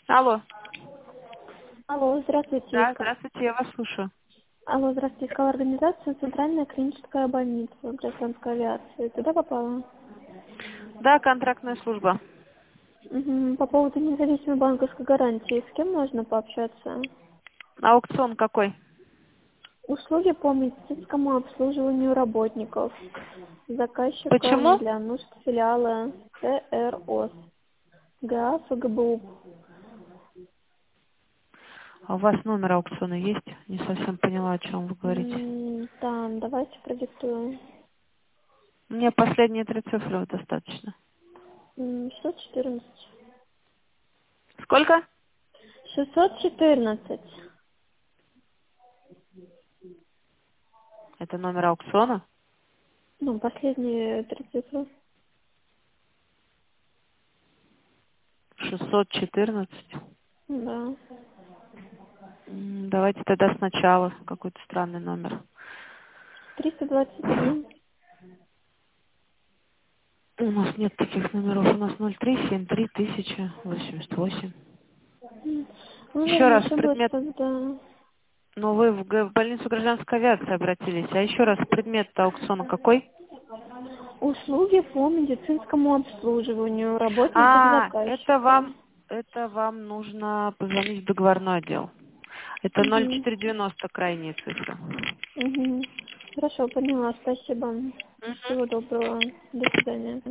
Алло. Алло, здравствуйте. Да, здравствуйте, я вас слушаю. Алло, здравствуйте. Искала организацию «Центральная клиническая больница гражданской авиации». Туда попала? Да, контрактная служба. По поводу независимой банковской гарантии. С кем можно пообщаться? Аукцион какой? Услуги по медицинскому обслуживанию работников заказчиком Почему? для нужд филиала ТРОС ГА ФГБУ. А у вас номер аукциона есть? Не совсем поняла, о чем вы говорите. Да, давайте продиктую. Мне последние 3 цифры достаточно. 614. Сколько? 614. Это номер аукциона? Ну, последние 3 цифры. 614. Да. Давайте тогда сначала. Какой-то странный номер. 321. У нас нет таких номеров. У нас 0373 1088. Еще Наверное, раз ошиблась предмет. тогда. Ну, вы в больницу гражданской авиации обратились. А еще раз предмет аукциона какой? Услуги по медицинскому обслуживанию работников А, заказчика. это вам нужно позвонить в договорной отдел. Это Угу. 0490 крайние цифры. Угу. Хорошо, поняла. Спасибо. Мгм. Всего доброго. До свидания.